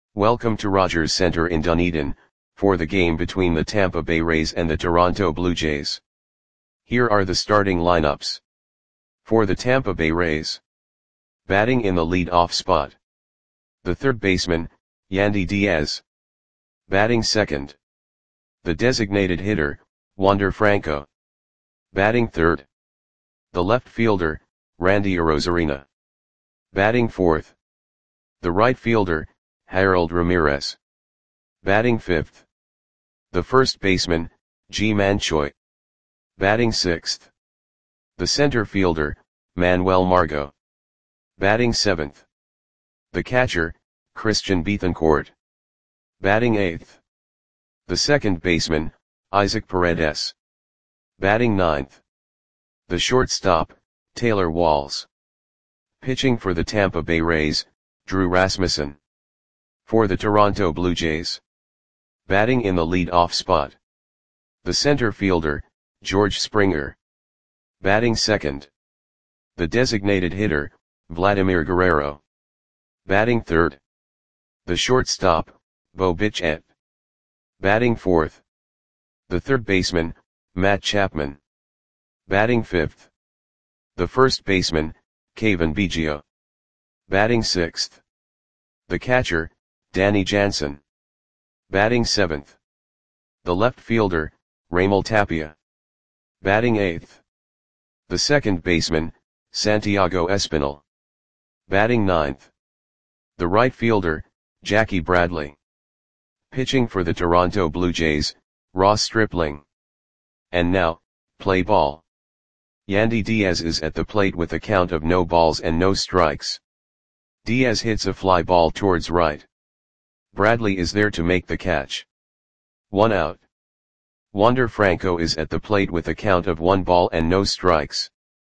Welcome to Rogers Center in Dunedin, for the game between the Tampa Bay Rays and the Toronto Blue Jays. Here are the starting lineups. For the Tampa Bay Rays. Batting in the lead-off spot. The third baseman, Yandy Diaz. Batting second. The designated hitter, Wander Franco. Batting third. The left fielder, Randy Arozarena. Batting fourth. The right fielder, Harold Ramirez. Batting fifth. The first baseman, Ji-Man Choi. Batting sixth. The center fielder, Manuel Margot. Batting seventh. The catcher, Christian Bethancourt. Batting eighth. The second baseman, Isaac Paredes. Batting ninth. The shortstop, Taylor Walls. Pitching for the Tampa Bay Rays, Drew Rasmussen. For the Toronto Blue Jays. Batting in the lead-off spot. The center fielder, George Springer. Batting second. The designated hitter, Vladimir Guerrero. Batting third. The shortstop, Bo Bichette. Batting fourth. The third baseman, Matt Chapman. Batting fifth. The first baseman, Cavan Biggio. Batting sixth. The catcher, Danny Jansen. Batting seventh. The left fielder, Raimel Tapia. Batting eighth. The second baseman, Santiago Espinal. Batting ninth. The right fielder, Jackie Bradley. Pitching for the Toronto Blue Jays, Ross Stripling. And now, play ball. Yandy Diaz is at the plate with a count of no balls and no strikes. Diaz hits a fly ball towards right. Bradley is there to make the catch. 1 out. Wander Franco is at the plate with a count of 1 ball and no strikes.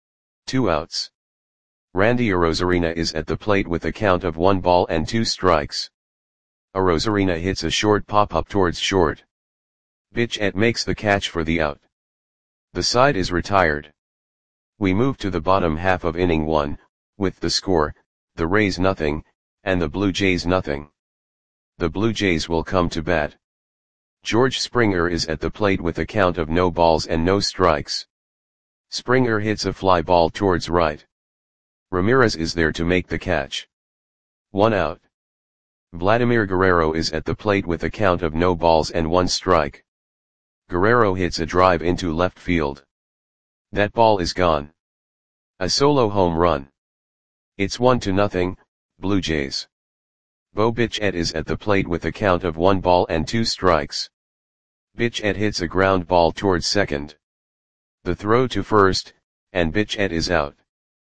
2 outs. Randy Arozarena is at the plate with a count of 1 ball and 2 strikes. Arozarena hits a short pop-up towards short. Bichette makes the catch for the out. The side is retired. We move to the bottom half of inning 1, with the score, the Rays nothing, and the Blue Jays nothing. The Blue Jays will come to bat. George Springer is at the plate with a count of no balls and no strikes. Springer hits a fly ball towards right. Ramirez is there to make the catch. 1 out. Vladimir Guerrero is at the plate with a count of no balls and 1 strike. Guerrero hits a drive into left field. That ball is gone. A solo home run. It's 1-0, Blue Jays. Bo Bichette is at the plate with a count of 1 ball and 2 strikes. Bichette hits a ground ball towards second. The throw to first, and Bichette is out.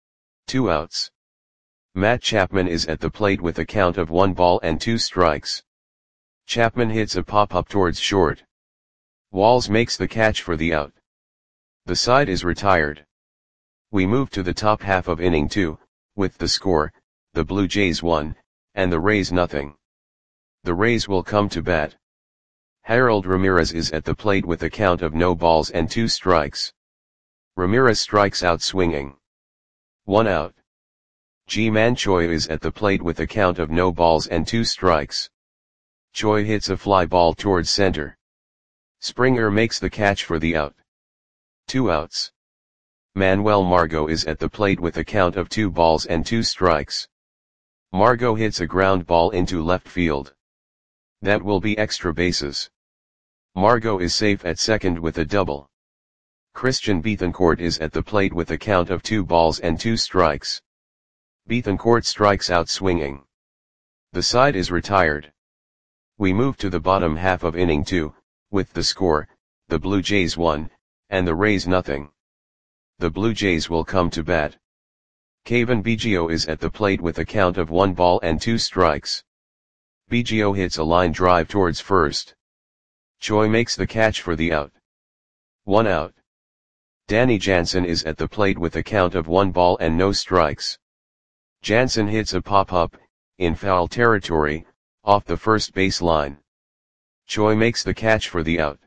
2 outs. Matt Chapman is at the plate with a count of 1 ball and 2 strikes. Chapman hits a pop-up towards short. Walls makes the catch for the out. The side is retired. We move to the top half of inning 2, with the score, the Blue Jays 1, and the Rays nothing. The Rays will come to bat. Harold Ramirez is at the plate with a count of no balls and 2 strikes. Ramirez strikes out swinging. 1 out. Ji-Man Choi is at the plate with a count of no balls and 2 strikes. Choi hits a fly ball towards center. Springer makes the catch for the out. 2 outs. Manuel Margot is at the plate with a count of 2 balls and 2 strikes. Margot hits a ground ball into left field. That will be extra bases. Margot is safe at second with a double. Christian Bethancourt is at the plate with a count of 2 balls and 2 strikes. Bethancourt strikes out swinging. The side is retired. We move to the bottom half of inning 2, with the score, the Blue Jays 1, and the Rays nothing. The Blue Jays will come to bat. Cavan Biggio is at the plate with a count of 1 ball and 2 strikes. Biggio hits a line drive towards first. Choi makes the catch for the out. 1 out. Danny Jansen is at the plate with a count of 1 ball and no strikes. Jansen hits a pop-up, in foul territory, off the first base line. Choi makes the catch for the out.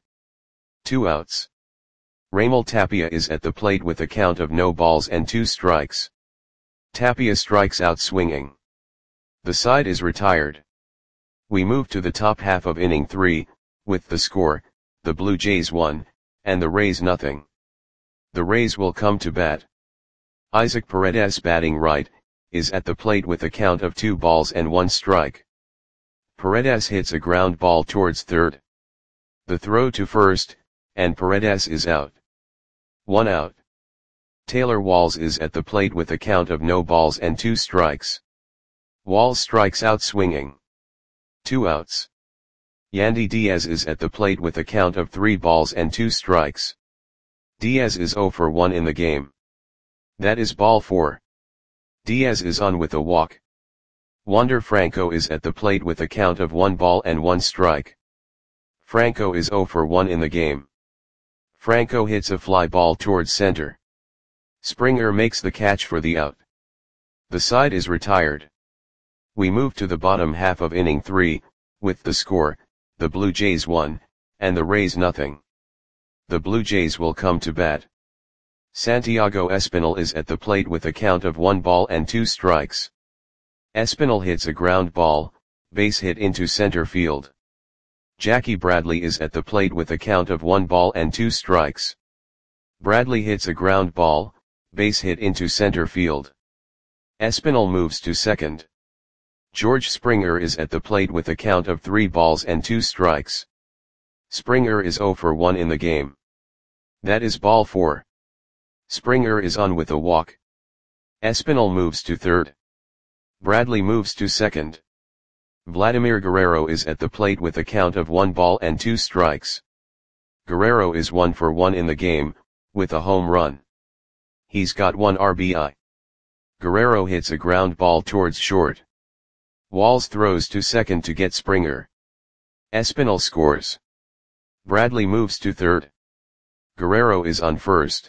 2 outs. Raimel Tapia is at the plate with a count of no balls and 2 strikes. Tapia strikes out swinging. The side is retired. We move to the top half of inning 3, with the score, the Blue Jays 1, and the Rays nothing. The Rays will come to bat. Isaac Paredes, batting right, is at the plate with a count of 2 balls and 1 strike. Paredes hits a ground ball towards third. The throw to first, and Paredes is out. 1 out. Taylor Walls is at the plate with a count of no balls and 2 strikes. Walls strikes out swinging. 2 outs. Yandy Diaz is at the plate with a count of 3 balls and 2 strikes. Diaz is 0 for 1 in the game. That is ball 4. Diaz is on with a walk. Wander Franco is at the plate with a count of 1 ball and 1 strike. Franco is 0 for 1 in the game. Franco hits a fly ball towards center. Springer makes the catch for the out. The side is retired. We move to the bottom half of inning 3, with the score, the Blue Jays 1, and the Rays nothing. The Blue Jays will come to bat. Santiago Espinal is at the plate with a count of 1 ball and 2 strikes. Espinal hits a ground ball, base hit into center field. Jackie Bradley is at the plate with a count of 1 ball and 2 strikes. Bradley hits a ground ball, base hit into center field. Espinal moves to second. George Springer is at the plate with a count of 3 balls and 2 strikes. Springer is 0 for 1 in the game. That is ball 4. Springer is on with a walk. Espinal moves to third. Bradley moves to second. Vladimir Guerrero is at the plate with a count of 1 ball and 2 strikes. Guerrero is 1 for 1 in the game, with a home run. He's got 1 RBI. Guerrero hits a ground ball towards short. Walls throws to second to get Springer. Espinal scores. Bradley moves to third. Guerrero is on first.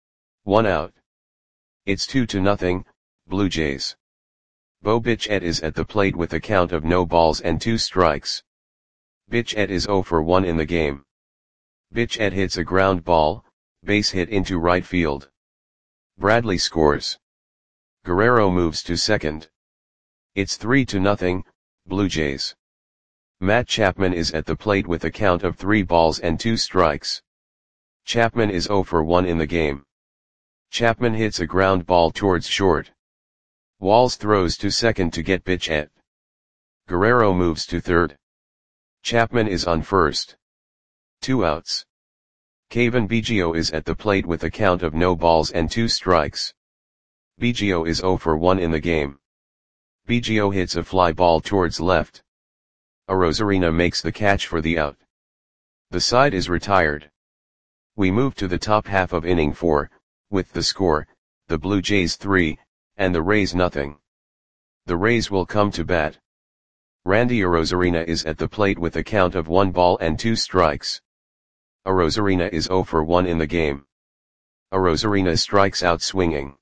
1 out. It's 2-0, Blue Jays. Bo Bichette is at the plate with a count of no balls and 2 strikes. Bichette is 0 for 1 in the game. Bichette hits a ground ball, base hit into right field. Bradley scores. Guerrero moves to second. It's 3-0, Blue Jays. Matt Chapman is at the plate with a count of 3 balls and 2 strikes. Chapman is 0 for 1 in the game. Chapman hits a ground ball towards short. Walls throws to second to get Bichette. Guerrero moves to third. Chapman is on first. 2 outs. Cavan Biggio is at the plate with a count of no balls and 2 strikes. Biggio is 0 for 1 in the game. Biggio hits a fly ball towards left. Arozarena makes the catch for the out. The side is retired. We move to the top half of inning 4, with the score, the Blue Jays 3, and the Rays nothing. The Rays will come to bat. Randy Arozarena is at the plate with a count of 1 ball and 2 strikes. Arozarena is 0 for 1 in the game. Arozarena strikes out swinging.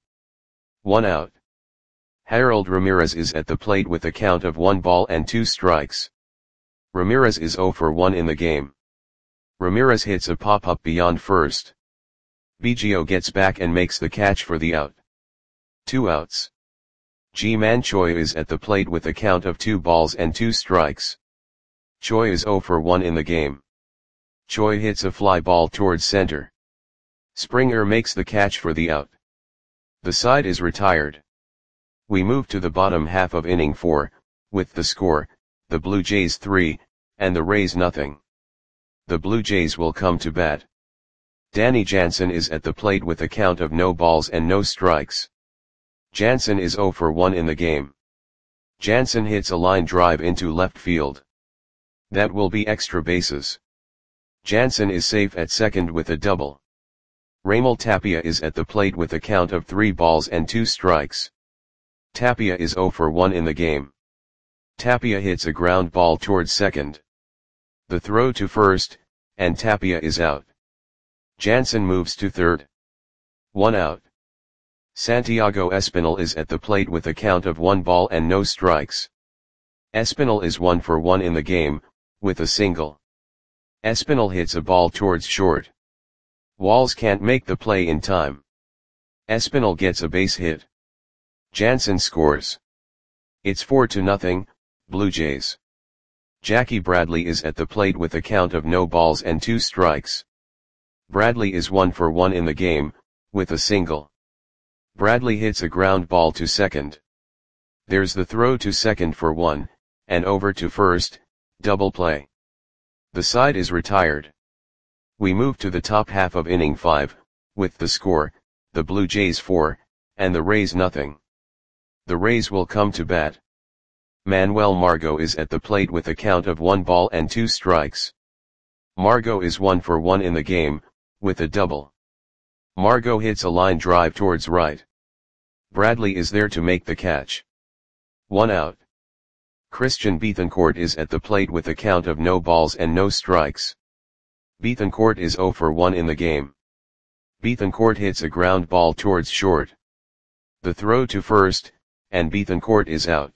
1 out. Harold Ramirez is at the plate with a count of 1 ball and 2 strikes. Ramirez is 0 for 1 in the game. Ramirez hits a pop-up beyond first. Biggio gets back and makes the catch for the out. 2 outs. Ji-Man Choi is at the plate with a count of 2 balls and 2 strikes. Choi is 0 for 1 in the game. Choi hits a fly ball towards center. Springer makes the catch for the out. The side is retired. We move to the bottom half of inning 4, with the score, the Blue Jays 3, and the Rays nothing. The Blue Jays will come to bat. Danny Jansen is at the plate with a count of no balls and no strikes. Jansen is 0 for 1 in the game. Jansen hits a line drive into left field. That will be extra bases. Jansen is safe at second with a double. Raimel Tapia is at the plate with a count of 3 balls and 2 strikes. Tapia is 0 for 1 in the game. Tapia hits a ground ball towards second. The throw to first, and Tapia is out. Jansen moves to third. 1 out. Santiago Espinal is at the plate with a count of 1 ball and no strikes. Espinal is 1 for 1 in the game, with a single. Espinal hits a ball towards short. Walls can't make the play in time. Espinal gets a base hit. Jansen scores. It's 4-0, Blue Jays. Jackie Bradley is at the plate with a count of no balls and 2 strikes. Bradley is 1 for 1 in the game, with a single. Bradley hits a ground ball to second. There's the throw to second for 1, and over to first, double play. The side is retired. We move to the top half of inning 5, with the score, the Blue Jays 4, and the Rays nothing. The Rays will come to bat. Manuel Margot is at the plate with a count of 1 ball and 2 strikes. Margot is 1 for 1 in the game, with a double. Margot hits a line drive towards right. Bradley is there to make the catch. 1 out. Christian Bethancourt is at the plate with a count of no balls and no strikes. Bethancourt is 0 for 1 in the game. Bethancourt hits a ground ball towards short. The throw to first, and Bethancourt is out.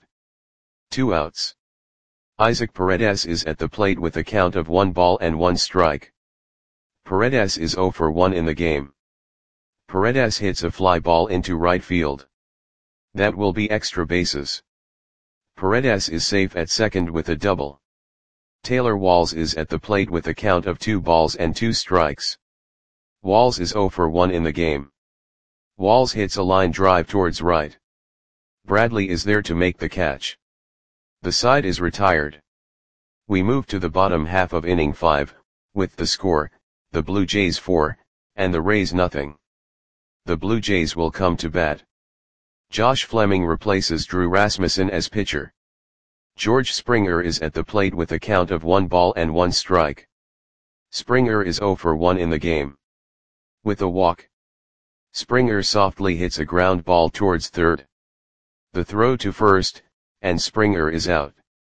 2 outs. Isaac Paredes is at the plate with a count of 1 ball and 1 strike. Paredes is 0 for 1 in the game. Paredes hits a fly ball into right field. That will be extra bases. Paredes is safe at second with a double. Taylor Walls is at the plate with a count of 2 balls and 2 strikes. Walls is 0 for 1 in the game. Walls hits a line drive towards right. Bradley is there to make the catch. The side is retired. We move to the bottom half of inning 5, with the score, the Blue Jays 4, and the Rays nothing. The Blue Jays will come to bat. Josh Fleming replaces Drew Rasmussen as pitcher. George Springer is at the plate with a count of 1 ball and 1 strike. Springer is 0 for 1 in the game. With a walk. Springer softly hits a ground ball towards third. The throw to first, and Springer is out.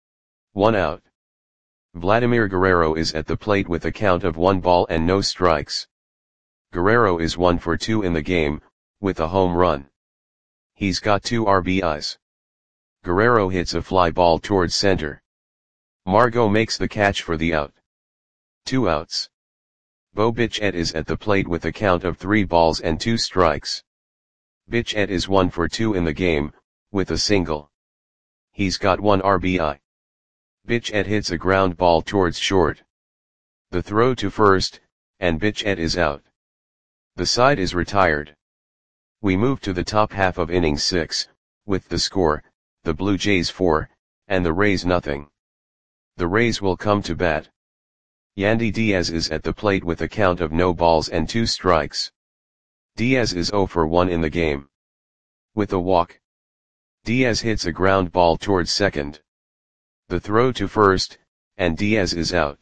1 out. Vladimir Guerrero is at the plate with a count of 1 ball and no strikes. Guerrero is 1 for 2 in the game, with a home run. He's got 2 RBIs. Guerrero hits a fly ball towards center. Margot makes the catch for the out. 2 outs. Bo Bichette is at the plate with a count of 3 balls and 2 strikes. Bichette is 1 for 2 in the game, with a single. He's got 1 RBI. Bichette hits a ground ball towards short. The throw to first, and Bichette is out. The side is retired. We move to the top half of inning 6, with the score, the Blue Jays 4, and the Rays nothing. The Rays will come to bat. Yandy Diaz is at the plate with a count of no balls and 2 strikes. Diaz is 0 for 1 in the game. With a walk. Diaz hits a ground ball towards second. The throw to first, and Diaz is out.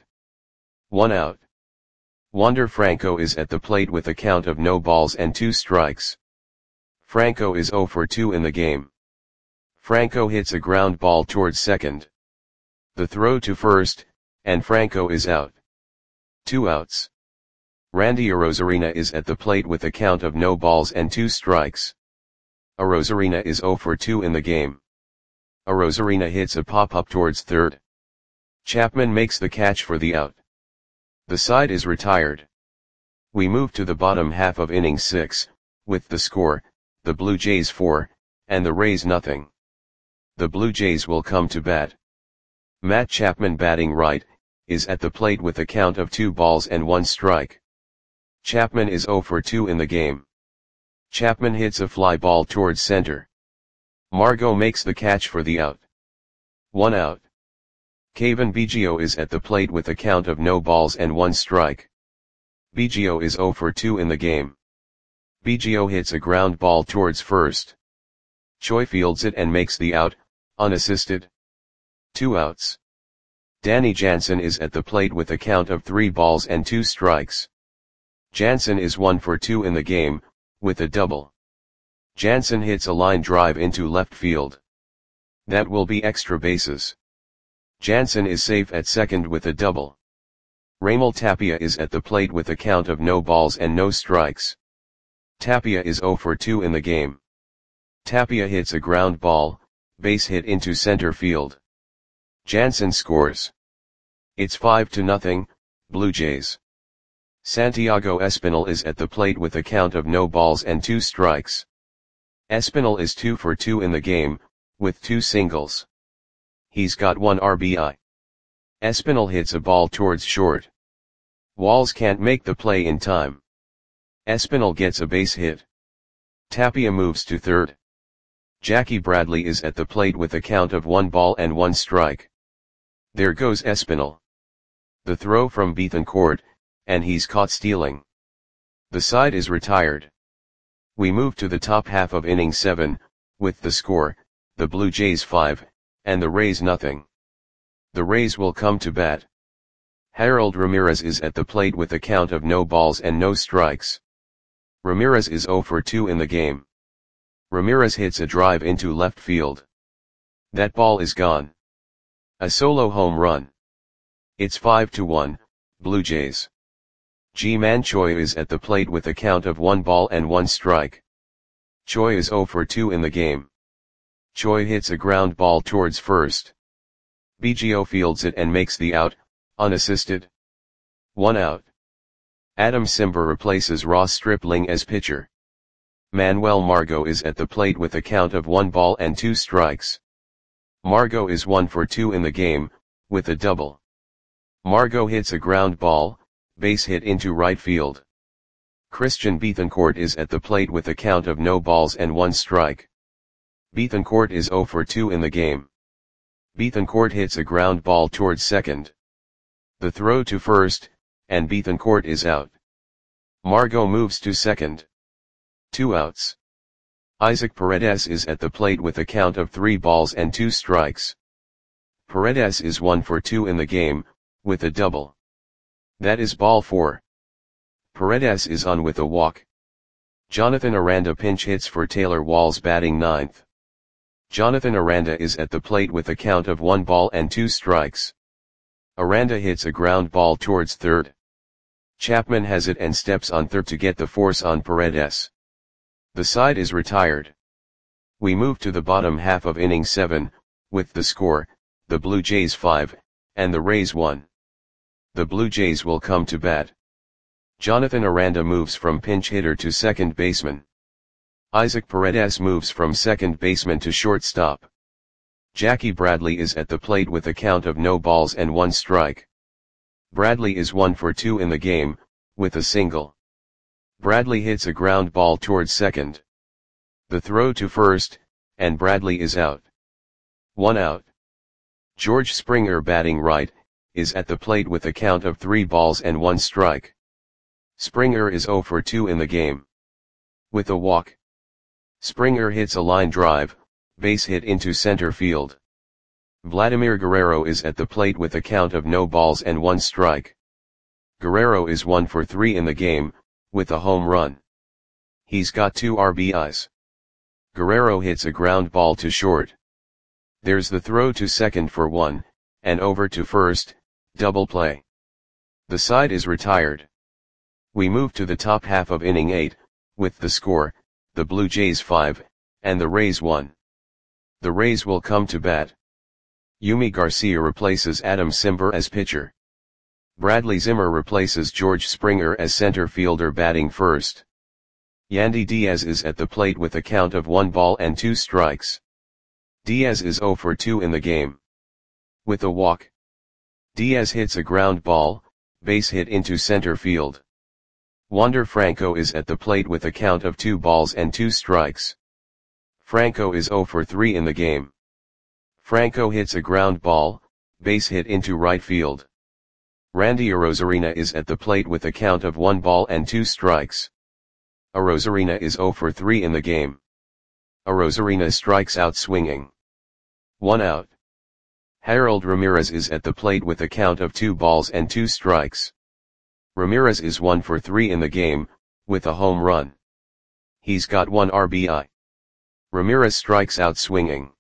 1 out. Wander Franco is at the plate with a count of no balls and 2 strikes. Franco is 0 for 2 in the game. Franco hits a ground ball towards second. The throw to first, and Franco is out. 2 outs. Randy Arozarena is at the plate with a count of no balls and 2 strikes. Arozarena is 0 for 2 in the game. Arozarena hits a pop-up towards third. Chapman makes the catch for the out. The side is retired. We move to the bottom half of inning 6, with the score, the Blue Jays 4, and the Rays nothing. The Blue Jays will come to bat. Matt Chapman batting right, is at the plate with a count of 2 balls and 1 strike. Chapman is 0 for 2 in the game. Chapman hits a fly ball towards center. Margot makes the catch for the out. 1 out. Cavan Biggio is at the plate with a count of no balls and 1 strike. Biggio is 0 for 2 in the game. Biggio hits a ground ball towards first. Choi fields it and makes the out, unassisted. 2 outs. Danny Jansen is at the plate with a count of 3 balls and 2 strikes. Jansen is 1 for 2 in the game, with a double. Jansen hits a line drive into left field. That will be extra bases. Jansen is safe at second with a double. Raimel Tapia is at the plate with a count of no balls and no strikes. Tapia is 0 for 2 in the game. Tapia hits a ground ball, base hit into center field. Jansen scores. It's 5-0, Blue Jays. Santiago Espinal is at the plate with a count of no balls and 2 strikes. Espinal is 2 for 2 in the game, with 2 singles. He's got 1 RBI. Espinal hits a ball towards short. Walls can't make the play in time. Espinal gets a base hit. Tapia moves to third. Jackie Bradley is at the plate with a count of 1 ball and 1 strike. There goes Espinal. The throw from Bethancourt, and he's caught stealing. The side is retired. We move to the top half of inning 7, with the score, the Blue Jays 5, and the Rays nothing. The Rays will come to bat. Harold Ramirez is at the plate with a count of no balls and no strikes. Ramirez is 0 for 2 in the game. Ramirez hits a drive into left field. That ball is gone. A solo home run. It's 5-1, Blue Jays. Ji-Man Choi is at the plate with a count of 1 ball and 1 strike. Choi is 0 for 2 in the game. Choi hits a ground ball towards first. Biggio fields it and makes the out, unassisted. 1 out. Adam Simber replaces Ross Stripling as pitcher. Manuel Margot is at the plate with a count of 1 ball and 2 strikes. Margot is 1 for 2 in the game, with a double. Margot hits a ground ball, base hit into right field. Christian Bethancourt is at the plate with a count of no balls and 1 strike. Bethancourt is 0 for 2 in the game. Bethancourt hits a ground ball towards second. The throw to first, and Bethancourt is out. Margot moves to second. 2 outs. Isaac Paredes is at the plate with a count of 3 balls and 2 strikes. Paredes is 1 for 2 in the game, with a double. That is ball 4. Paredes is on with a walk. Jonathan Aranda pinch hits for Taylor Walls batting 9th. Jonathan Aranda is at the plate with a count of 1 ball and 2 strikes. Aranda hits a ground ball towards third. Chapman has it and steps on third to get the force on Paredes. The side is retired. We move to the bottom half of inning 7, with the score, the Blue Jays 5, and the Rays 1. The Blue Jays will come to bat. Jonathan Aranda moves from pinch hitter to second baseman. Isaac Paredes moves from second baseman to shortstop. Jackie Bradley is at the plate with a count of no balls and 1 strike. Bradley is 1 for 2 in the game, with a single. Bradley hits a ground ball towards second. The throw to first, and Bradley is out. 1 out. George Springer batting right, is at the plate with a count of 3 balls and 1 strike. Springer is 0 for 2 in the game. With a walk. Springer hits a line drive, base hit into center field. Vladimir Guerrero is at the plate with a count of no balls and 1 strike. Guerrero is 1 for 3 in the game, with a home run. He's got 2 RBIs. Guerrero hits a ground ball to short. There's the throw to second for 1, and over to first, double play. The side is retired. We move to the top half of inning 8, with the score, the Blue Jays 5, and the Rays 1. The Rays will come to bat. Yumi Garcia replaces Adam Simber as pitcher. Bradley Zimmer replaces George Springer as center fielder batting first. Yandy Diaz is at the plate with a count of 1 ball and 2 strikes. Diaz is 0 for 2 in the game. With a walk. Diaz hits a ground ball, base hit into center field. Wander Franco is at the plate with a count of 2 balls and 2 strikes. Franco is 0 for 3 in the game. Franco hits a ground ball, base hit into right field. Randy Arozarena is at the plate with a count of 1 ball and 2 strikes. Arozarena is 0 for 3 in the game. Arozarena strikes out swinging. 1 out. Harold Ramirez is at the plate with a count of 2 balls and 2 strikes. Ramirez is 1 for 3 in the game, with a home run. He's got 1 RBI. Ramirez strikes out swinging.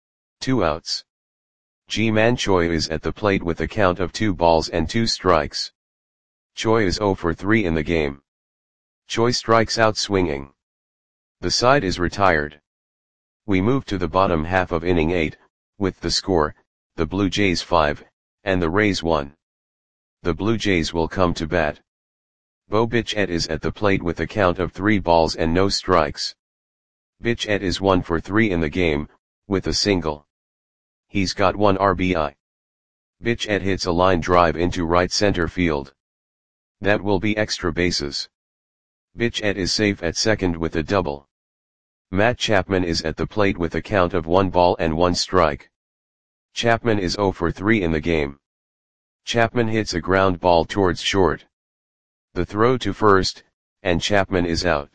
2 outs. Ji-Man Choi is at the plate with a count of 2 balls and 2 strikes. Choi is 0 for 3 in the game. Choi strikes out swinging. The side is retired. We move to the bottom half of inning 8, with the score, the Blue Jays 5, and the Rays 1. The Blue Jays will come to bat. Bo Bichette is at the plate with a count of 3 balls and no strikes. Bichette is 1 for 3 in the game, with a single. He's got 1 RBI. Bichette hits a line drive into right center field. That will be extra bases. Bichette is safe at second with a double. Matt Chapman is at the plate with a count of 1 ball and 1 strike. Chapman is 0 for 3 in the game. Chapman hits a ground ball towards short. The throw to first, and Chapman is out.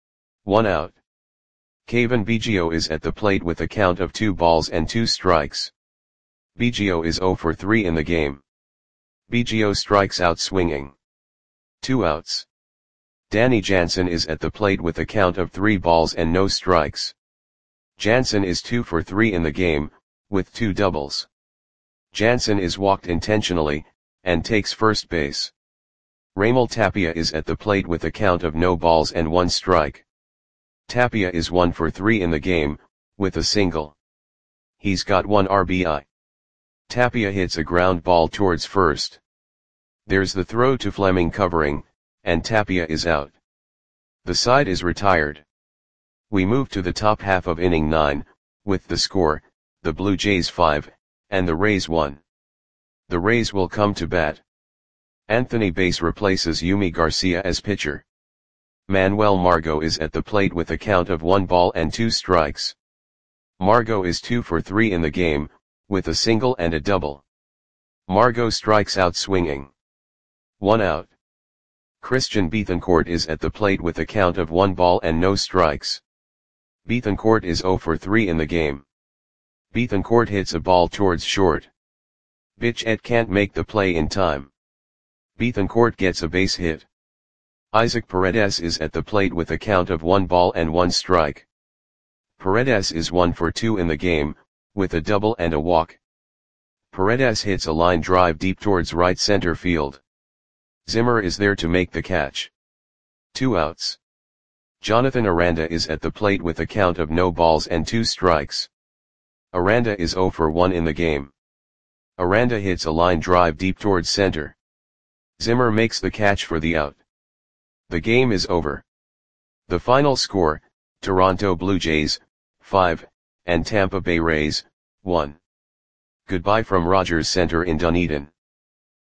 1 out. Cavan Biggio is at the plate with a count of 2 balls and 2 strikes. Biggio is 0 for 3 in the game. Biggio strikes out swinging. 2 outs. Danny Jansen is at the plate with a count of 3 balls and no strikes. Jansen is 2 for 3 in the game, with 2 doubles. Jansen is walked intentionally, and takes first base. Raimel Tapia is at the plate with a count of no balls and 1 strike. Tapia is 1 for 3 in the game, with a single. He's got 1 RBI. Tapia hits a ground ball towards first. There's the throw to Fleming covering, and Tapia is out. The side is retired. We move to the top half of inning 9, with the score, the Blue Jays 5, and the Rays 1. The Rays will come to bat. Anthony Bass replaces Yumi Garcia as pitcher. Manuel Margot is at the plate with a count of 1 ball and 2 strikes. Margot is 2 for 3 in the game, with a single and a double. Margot strikes out swinging. 1 out. Christian Bethancourt is at the plate with a count of 1 ball and no strikes. Bethancourt is 0 for 3 in the game. Bethancourt hits a ball towards short. Bichette can't make the play in time. Bethancourt gets a base hit. Isaac Paredes is at the plate with a count of 1 ball and 1 strike. Paredes is 1 for 2 in the game, with a double and a walk. Paredes hits a line drive deep towards right center field. Zimmer is there to make the catch. 2 outs. Jonathan Aranda is at the plate with a count of no balls and 2 strikes. Aranda is 0 for 1 in the game. Aranda hits a line drive deep towards center. Zimmer makes the catch for the out. The game is over. The final score, Toronto Blue Jays, 5, and Tampa Bay Rays, 1. Goodbye from Rogers Center in Dunedin.